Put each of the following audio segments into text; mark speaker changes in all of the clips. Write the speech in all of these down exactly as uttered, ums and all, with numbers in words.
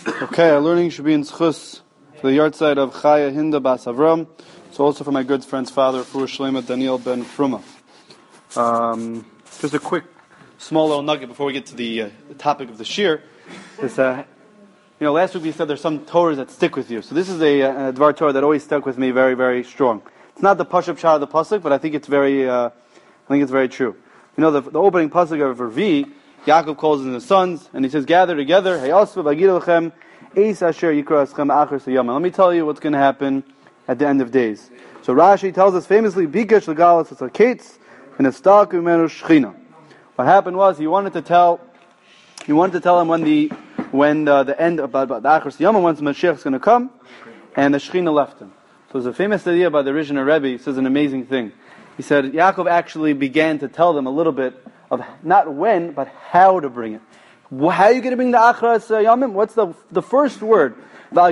Speaker 1: Okay, our learning should be in Schus for the yard side of Chaya Hinda Bas Avram. It's also for my good friend's father, Fur Shlema Daniel Ben Fruma. Um, just a quick, small little nugget before we get to the, uh, the topic of the shir. This, uh, you know, last week we said there's some Torahs that stick with you. So this is a, a Dvar Torah that always stuck with me very, very strong. It's not the Pashup Shah of the Pasuk, but I think it's very, uh, I think it's very true. You know, the, the opening Pasuk of Revi, Yaakov calls in his sons, and he says, gather together, Hey Asva, Bagir Lechem, Eis Asher Yikra Aschem Achar Seyama. Let me tell you what's going to happen at the end of days. So Rashi tells us famously, Bikesh Legalas Etzaketz, and Estak Umenu Shechina. What happened was, he wanted to tell, he wanted to tell him when the, when the, the end, about, about the Achar Seyama, once Mashiach is going to come, and the Shechina left him. So there's a famous idea by the Rishon Rebbe. He says an amazing thing. He said, Yaakov actually began to tell them a little bit of not when, but how to bring it. How are you going to bring the Achras Yamim? What's the the first word? What's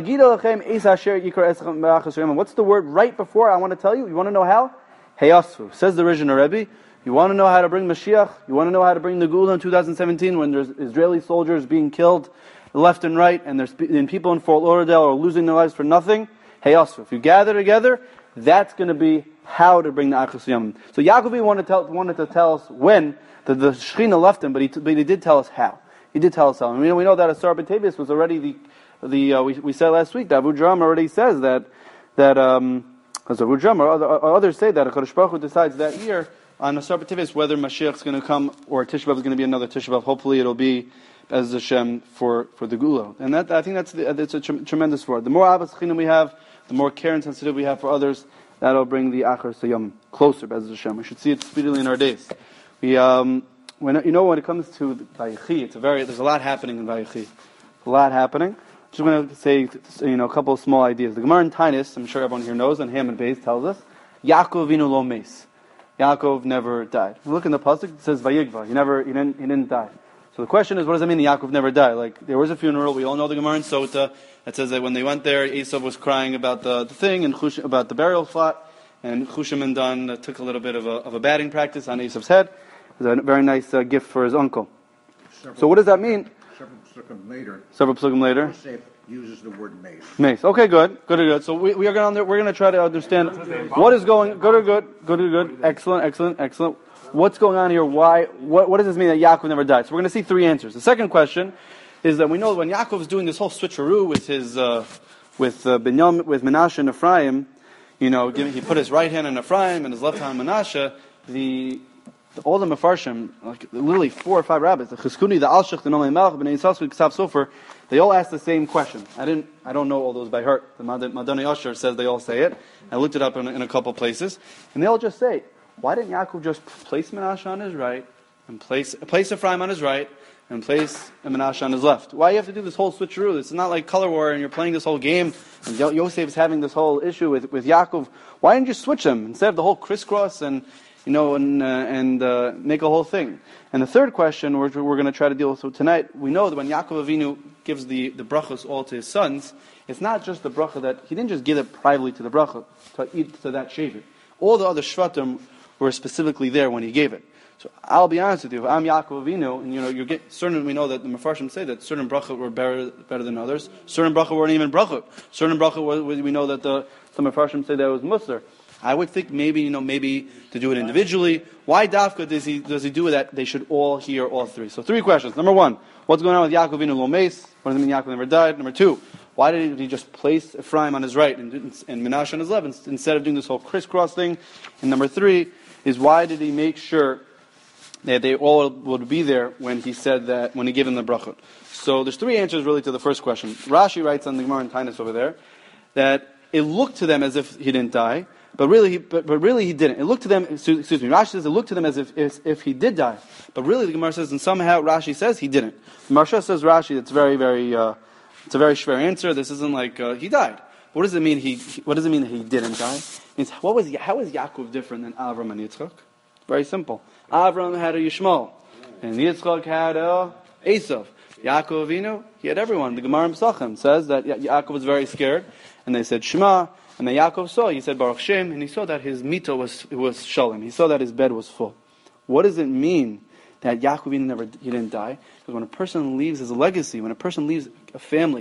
Speaker 1: the word right before I want to tell you? You want to know how? Heyasvu. Says the Rishon Rebbe, you want to know how to bring Mashiach? You want to know how to bring the Gula in two thousand seventeen when there's Israeli soldiers being killed left and right, and there's and people in Fort Lauderdale are losing their lives for nothing? Heyasvu. If you gather together, that's going to be how to bring the Achras Yamim. So Yaakov wanted to tell, wanted to tell us when the, the Shechina left him, but he, but he did tell us how. He did tell us how. And we know, we know that Asar B'Tevis was already the, the uh, we, we said last week, that Avudram already says that, that um, as Avudram or, other, or others say that HaKadosh Baruch Hu decides that year on Asar B'Tevis whether Mashiach is going to come or Tisha B'Av is going to be another Tisha B'Av. Hopefully it'll be as Hashem for, for the Gula. And that, I think that's, the, that's a tr- tremendous word. The more Abbas Shechina we have, the more care and sensitivity we have for others, that'll bring the Achar Seyam closer, Bez Hashem. We should see it speedily in our days. We, um, when you know, when it comes to Vayechi, it's a very there's a lot happening in Vayechi, a lot happening. Just going to say, you know, a couple of small ideas. The Gemara in Tainus, I'm sure everyone here knows, and Ham and Beis tells us, Yaakov Avinu lo meis. Yaakov never died. If you look in the pasuk, it says Vayigva. He never, he didn't, he didn't die. So the question is, what does that mean? Yaakov never died? Like there was a funeral. We all know the Gemara in Sota. It says that when they went there, Esav was crying about the, the thing and Chush, about the burial plot, and Chushim and Dan uh, took a little bit of a, of a batting practice on Esav's head. It was a very nice uh, gift for his uncle. Several, so what does that mean?
Speaker 2: Several psukim later.
Speaker 1: Several psukim later.
Speaker 2: Yosef uses the word mace.
Speaker 1: Mace. Okay, good, good, good. So we, we are going to we're going to try to understand what is going. Good, good, good, good, good. Excellent, excellent, excellent. What's going on here? Why? What, what does this mean that Yaakov never died? So we're going to see three answers. The second question is that we know when Yaakov is doing this whole switcheroo with his uh, with uh, Binyam, with Menashe and Ephraim, you know, he put his right hand on Ephraim and his left hand on Menashe. The all the Mefarshim, like literally four or five rabbis, the Chizkuni, the Alshich, the Nomei Melech, Bnei Yisrael, Ksav Sofer, they all ask the same question. I didn't, I don't know all those by heart. The Madani Asher says they all say it. I looked it up in, in a couple places, and they all just say, why didn't Yaakov just place Menashe on his right and place place Ephraim on his right and place Menashe on his left? Why do you have to do this whole switcheroo? This is not like color war, and you're playing this whole game. And Yosef is having this whole issue with with Yaakov. Why didn't you switch them instead of the whole crisscross and you know and uh, and uh, make a whole thing? And the third question we're we're going to try to deal with so tonight. We know that when Yaakov Avinu gives the the brachos all to his sons, it's not just the bracha that he didn't just give it privately to the bracha to eat to that shaver. All the other shvatim were specifically there when he gave it. So I'll be honest with you. If I'm Yaakov Avinu, and you know, you're get, certain we know that the Mefarshim say that certain bracha were better, better than others. Certain bracha weren't even bracha. Certain bracha were, we know that the some Mefarshim say that it was musar. I would think maybe you know maybe to do it individually. Why dafka does he does he do that? They should all hear all three. So three questions. Number one, what's going on with Yaakov Avinu lo meis? What does it mean Yaakov never died? Number two, why did he just place Ephraim on his right and, and Menashe on his left instead of doing this whole crisscross thing? And number three is why did he make sure that they all would be there when he said that, when he gave them the brachot? So there's three answers really to the first question. Rashi writes on the Gemara in Tainus over there that it looked to them as if he didn't die, but really he, but, but really he didn't. It looked to them, excuse me, Rashi says it looked to them as if, as if he did die, but really the Gemara says, and somehow Rashi says he didn't. The Marsha says Rashi, it's very, very, uh, it's a very schwer answer. This isn't like, uh, he died. What does it mean he, what does it mean that he didn't die? It means, what was, how is Yaakov different than Avram and Yitzchak? Very simple. Avram had a Yishmael, and Yitzchak had a Esav. Yaakov Avinu, he had everyone. The Gemara in Pesachim says that Ya- Yaakov was very scared, and they said Shema, and then Yaakov saw, he said Baruch Shem, and he saw that his mita was was shalom. He saw that his bed was full. What does it mean that Yaakov Avinu never he didn't die? Because when a person leaves his legacy, when a person leaves a family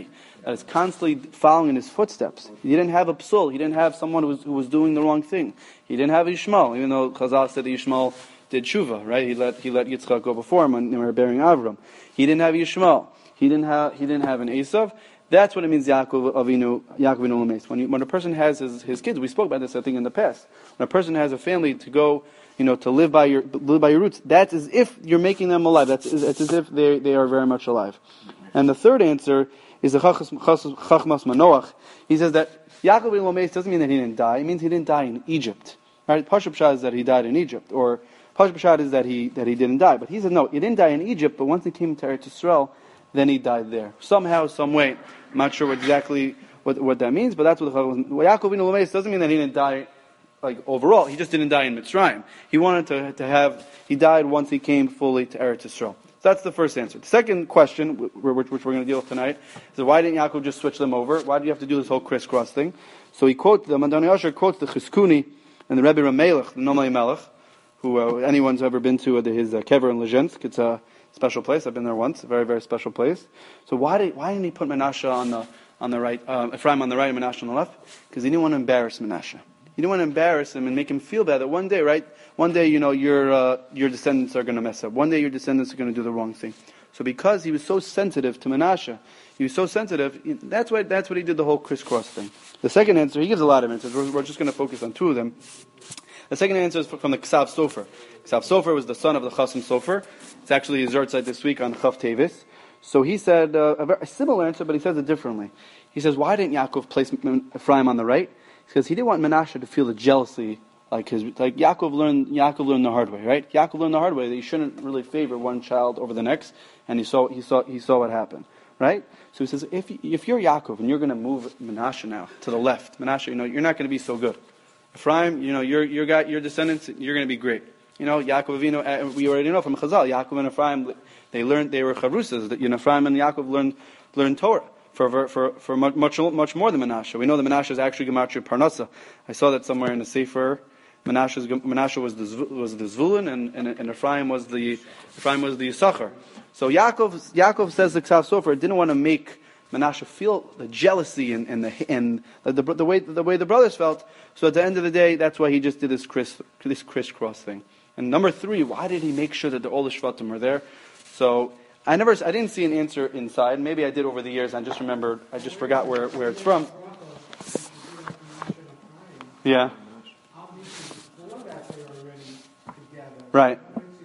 Speaker 1: that is constantly following in his footsteps. He didn't have a psul. He didn't have someone who was, who was doing the wrong thing. He didn't have Yishmael, even though Chazal said that Yishmael did tshuva, right? He let he let Yitzchak go before him when they were bearing Avram. He didn't have Yishmael. He didn't have he didn't have an Esav. That's what it means, Yaakov Avinu, Yaakov Avinu Lameis. When you, when a person has his, his kids, we spoke about this I think in the past. When a person has a family to go, you know, to live by your live by your roots, that's as if you're making them alive. That's it's as if they they are very much alive. And the third answer is the Chachmas Manoach. He says that Yaakov Avinu Lameis doesn't mean that he didn't die. It means he didn't die in Egypt. Right? Pashup Shah is that he died in Egypt, or Pashup Shah is that he that he didn't die. But he said no, he didn't die in Egypt. But once he came to Eretz Yisrael, then he died there. Somehow, some way. I'm not sure exactly what what that means, but that's what the Chachmas. Yaakov Avinu Lameis doesn't mean that he didn't die. Like overall, he just didn't die in Mitzrayim. He wanted to to have. He died once he came fully to Eretz Yisrael. So that's the first answer. The second question, which, which we're going to deal with tonight, is why didn't Yaakov just switch them over? Why do you have to do this whole crisscross thing? So he quotes the Madani Asher quotes the Chizkuni and the Rebbe Ramelech, the Nomai Melech, who uh, anyone's ever been to uh, his uh, kever in Lezhensk. It's a special place. I've been there once. A very very special place. So why did why didn't he put Menashe on the on the right, uh, Ephraim on the right and Menashe on the left? Because he didn't want to embarrass Menashe. You don't want to embarrass him and make him feel bad that one day, right? One day, you know, your uh, your descendants are going to mess up. One day, your descendants are going to do the wrong thing. So, because he was so sensitive to Menashe, he was so sensitive. That's why that's what he did the whole crisscross thing. The second answer, he gives a lot of answers. We're, we're just going to focus on two of them. The second answer is from the Ksav Sofer. Ksav Sofer was the son of the Chasam Sofer. It's actually his Zertzeit this week on Chav Tevis. So he said uh, a, very, a similar answer, but he says it differently. He says, why didn't Yaakov place Ephraim on the right? Because he didn't want Menashe to feel the jealousy, like his, like Yaakov learned. Yaakov learned the hard way, right? Yaakov learned the hard way that you shouldn't really favor one child over the next, and he saw, he saw, he saw what happened, right? So he says, if if you're Yaakov and you're going to move Menashe now to the left, Menashe, you know, you're not going to be so good. Ephraim, you know, your your got your descendants, you're going to be great. You know, Yaakov Avinu, we already know from Chazal, Yaakov and Ephraim, they learned, they were charusas. That you know, Ephraim and Yaakov learned learned Torah. For for for much much more than Menashe. We know that Menashe is actually Gematria Parnasa. I saw that somewhere in the Sefer. Menashe's, Menashe was the was the Zvulun, and, and and Ephraim was the Ephraim was the Yisachar. So Yaakov Yaakov says the Ksav Sofer didn't want to make Menashe feel the jealousy and and the and the, the the way the way the brothers felt. So at the end of the day, that's why he just did this criss this crisscross thing. And number three, why did he make sure that the, all the Shvatim are there? So. I never, I didn't see an answer inside. Maybe I did over the years. I just remembered. I just forgot where, where it's from. Yeah. Right.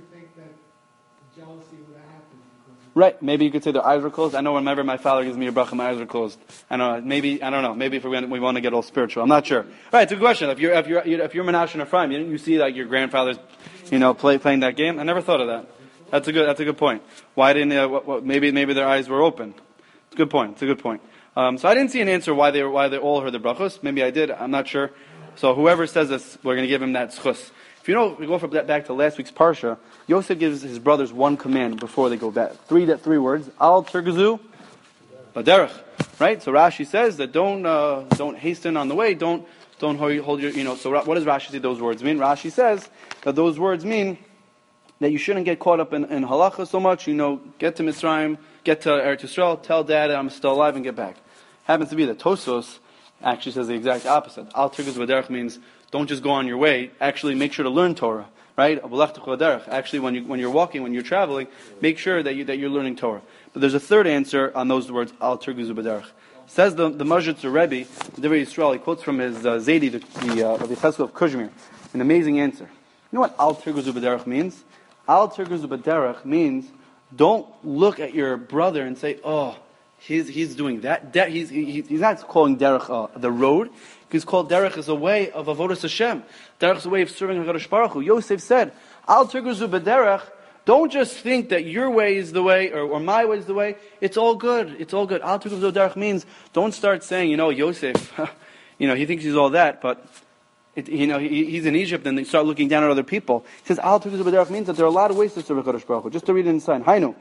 Speaker 1: Right. Maybe you could say their eyes were closed. I know whenever my father gives me a bracha, my eyes are closed. I know. Maybe I don't know. Maybe if we want, we want to get all spiritual, I'm not sure. Right. It's a good question. If you're if you're if you're Menashe and Ephraim, you you see like your grandfathers, you know, play playing that game. I never thought of that. That's a good. That's a good point. Why didn't uh, what, what, maybe maybe their eyes were open? It's a good point. It's a good point. Um, so I didn't see an answer why they were, why they all heard the brachos. Maybe I did. I'm not sure. So whoever says this, we're going to give him that schus. If you know, we go from that back to last week's parsha. Yosef gives his brothers one command before they go back. Three that three words. Al tergazu, baderech. Right. So Rashi says that don't uh, don't hasten on the way. Don't don't hold your you know. So what does Rashi say those words mean? Rashi says that those words mean that you shouldn't get caught up in, in halacha so much. You know, get to Mitzrayim, get to Eretz Yisrael, tell Dad I'm still alive, and get back. Happens to be that Tosfos actually says the exact opposite. Al tirguz v'derech means don't just go on your way. Actually, make sure to learn Torah. Right? Actually, when you when you're walking, when you're traveling, make sure that you that you're learning Torah. But there's a third answer on those words. Al tirguz v'derech. Says the the Majid Rebbe, the Divrei Yisrael. He quotes from his uh, Zaidi, the the uh, the Cheskel of Kuzmir. An amazing answer. You know what Al tirguz v'derech means? Al tirguz b'derech means don't look at your brother and say, oh, he's he's doing that. De- he's he, he's not calling derech uh, the road. He's called derech as a way of avodas Hashem. Derech is a way of serving HaKadosh Baruch Hu. Yosef said, Al tirguz b'derech. Don't just think that your way is the way or, or my way is the way. It's all good. It's all good. Al tirguz b'derech means don't start saying, you know, Yosef, you know, he thinks he's all that, but. It, you know, he, he's in Egypt, and they start looking down at other people. He says, Al tirguz b'derech means that there are a lot of ways to serve HaKadosh Baruch Hu. Just to read it inside. Hainu,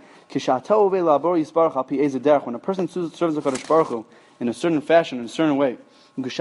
Speaker 1: when a person serves HaKadosh Baruch Hu in a certain fashion, in a certain way, but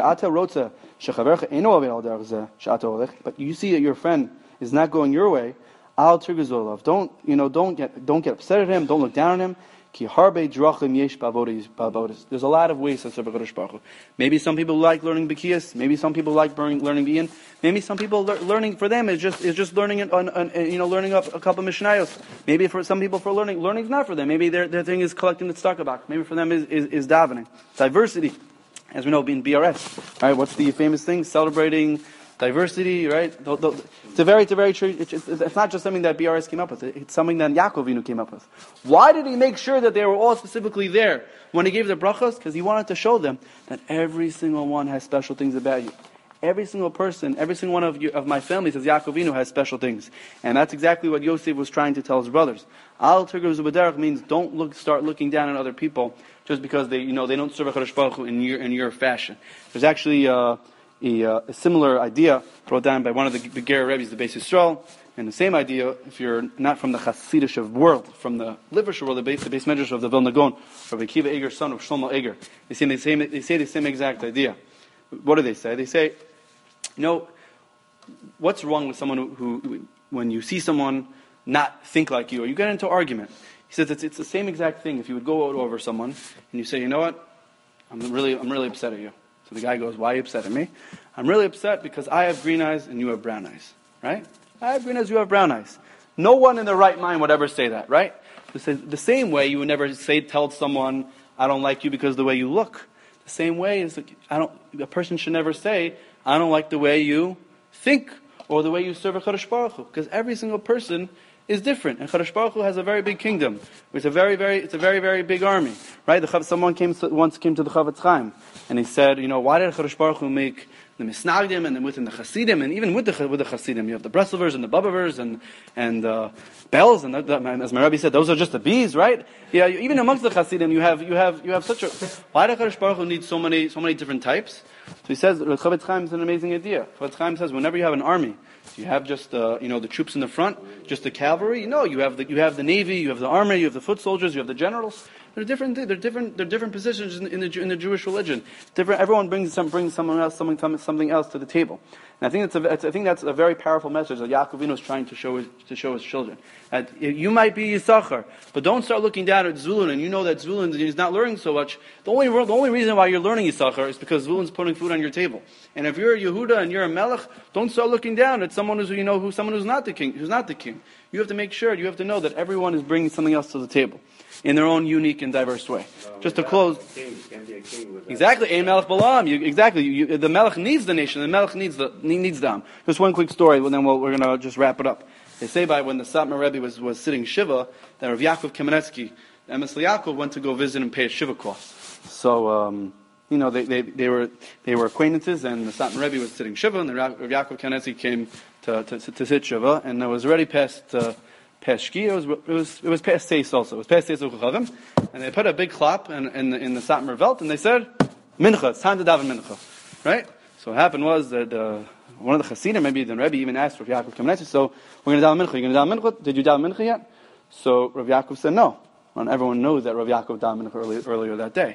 Speaker 1: you see that your friend is not going your way, Al tirguz olav. Don't, you know, don't get, don't get upset at him, don't look down on him. Ki harbe drachim yesh ba'avodas. There's a lot of ways to serve HaKadosh Baruch Hu. Maybe some people like learning B'kiyas. Maybe some people like learning learning B'yin. Maybe some people le- learning for them is just is just learning it on, on you know learning up a couple of Mishnayos. Maybe for some people for learning learning is not for them. Maybe their their thing is collecting the tzedakah. Maybe for them is, is is davening. Diversity, as we know, being B R S. Right? What's the famous thing? Celebrating diversity, right? It's a very, it's a very true. It's, it's not just something that B R S came up with. It's something that Yaakov Avinu came up with. Why did he make sure that they were all specifically there when he gave the brachos? Because he wanted to show them that every single one has special things about you. Every single person, every single one of you, of my family, says Yaakov Avinu has special things, and that's exactly what Yosef was trying to tell his brothers. Al Tirgav Zubaderach means don't look, start looking down on other people just because they, you know, they don't serve HaKadosh Baruch Hu in your in your fashion. There's actually. Uh, A, uh, a similar idea brought down by one of the Beger Rebbe's, the Beis Yisrael, and the same idea, if you're not from the Hasidish of world, from the Livershire world, the base, the base medrash of the Vilna Gaon, or Akiva Eger, son of Shlomo Eger, they say, they, say, they say the same exact idea. What do they say? They say, you know, what's wrong with someone who, who when you see someone not think like you, or you get into an argument? He says it's, it's the same exact thing if you would go over someone, and you say, you know what, I'm really, I'm really upset at you. So the guy goes, why are you upset at me? I'm really upset because I have green eyes and you have brown eyes. Right? I have green eyes, you have brown eyes. No one in their right mind would ever say that, right? The same way you would never say, tell someone, I don't like you because of the way you look. The same way is that I don't, a person should never say, I don't like the way you think or the way you serve a Kadosh Baruch Hu. Because every single person is different, and Kadosh Baruch Hu has a very big kingdom. It's a very, very, it's a very, very big army, right? The, someone came once came to the Chavetz Chaim, and he said, you know, why did Kadosh Baruch Hu make the Misnagdim and then within the Hasidim, and even with the with the Hasidim, you have the Breslovers and the Bubavers and and uh, bells, and the, the, as my Rebbe said, those are just the bees, right? Yeah, even amongst the Hasidim, you have you have you have such a. Why does Kadosh Baruch Hu need so many so many different types? So he says, Chavetz Chaim is an amazing idea. Chavetz Chaim says, whenever you have an army, you have just uh, you know the troops in the front, just the cavalry. No, you have the you have the navy, you have the army, you have the foot soldiers, you have the generals. They're different. They're different. They're different positions in, in the in the Jewish religion. Different. Everyone brings some brings someone else something something else to the table. And I think that's a, I think that's a very powerful message that Yaakov Avinu is trying to show his, to show his children. That you might be Yisachar, but don't start looking down at Zvulun, and you know that Zvulun is not learning so much. The only the only reason why you're learning Yisachar is because Zvulun's putting food on your table. And if you're a Yehuda and you're a Melech, don't start looking down at someone who's you know who someone who's not the king, who's not the king. You have to make sure. You have to know that everyone is bringing something else to the table in their own unique and diverse way. No, just to close, king, exactly, a Melech Balaam. You, exactly, you, the Melech needs the nation. The Melech needs the needs them. Just one quick story, and then we'll, we're going to just wrap it up. They say by when the Satmar Rebbe was, was sitting Shiva, that Rav Yaakov Kamenetsky, Emes Yaakov, went to go visit and pay a Shiva cost. So, um, you know, they, they, they were they were acquaintances, and the Satmar Rebbe was sitting Shiva, and the Rav Yaakov Kamenetsky came to, to, to, to sit Shiva, and it was already past. Uh, Past Shkia, it was it was it was past Seis also. It was past Seis Uchachavim, and they put a big clap in in the, in the Satmar Velt, and they said, "Mincha, it's time to daven Mincha." Right? So what happened was that uh, one of the Hasidim, maybe the Rebbe, even asked Rav Yaakov Kamenetsky, "So we're going to daven Mincha. You're going to daven Mincha? Did you daven Mincha yet?" So Rav Yaakov said, "No." And everyone knows that Rav Yaakov daven Mincha early, earlier that day.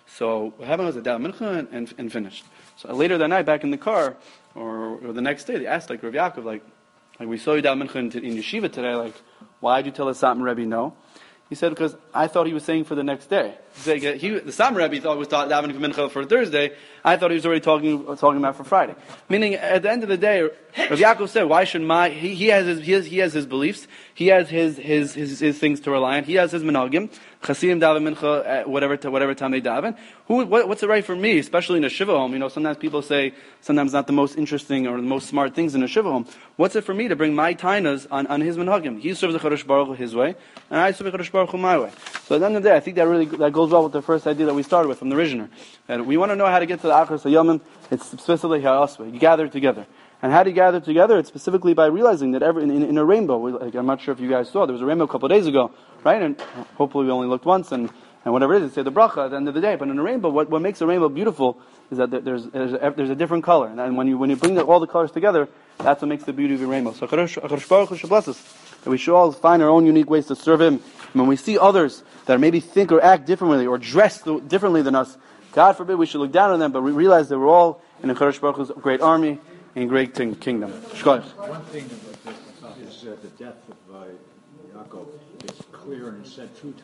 Speaker 1: So what happened was that daven Mincha and, and, and finished. So later that night, back in the car, or, or the next day, they asked like Rav Yaakov, like, like we saw you daven Mincha in, in yeshiva today, like. Why did you tell the Satmar Rebbe no? He said, because I thought he was saying for the next day. He said, he, the Satmar Rebbe thought was davening for Mincha for Thursday. I thought he was already talking talking about for Friday. Meaning, at the end of the day, Rav Yaakov said, why should my, he, he has his, he has, he has his beliefs, he has his, his, his, his things to rely on, he has his minhagim, Chasidim daven Mincha at whatever, whatever time they daven. Who, what, what's the right for me, especially in a Shiva home? You know, sometimes people say, sometimes not the most interesting or the most smart things in a Shiva home. What's it for me to bring my tainas on, on his minhagim? He serves the Kadosh Baruch Hu his way, and I serve the Kadosh Baruch Hu my way. So at the end of the day, I think that really, that goes well with the first idea that we started with from the Rishner. That we want to know how to get to the Achros HaYomim. It's specifically Ha'asva. You gather together. And how do you gather together? It's specifically by realizing that every, in, in, in a rainbow, we, like, I'm not sure if you guys saw, there was a rainbow a couple of days ago, right? And hopefully we only looked once, and, and whatever it is, say the bracha at the end of the day. But in a rainbow, what, what makes a rainbow beautiful is that there's, there's, a, there's a different color. And when you, when you bring the, all the colors together, that's what makes the beauty of a rainbow. So HaKadosh Baruch Hu should bless us, that we should all find our own unique ways to serve Him. And when we see others that maybe think or act differently or dress differently than us, God forbid we should look down on them, but we realize that we're all in a HaKadosh Baruch Hu's great army and great kingdom. Shkoyach.
Speaker 2: One thing about this is uh, the death of uh, Yaakov is clear and said two times.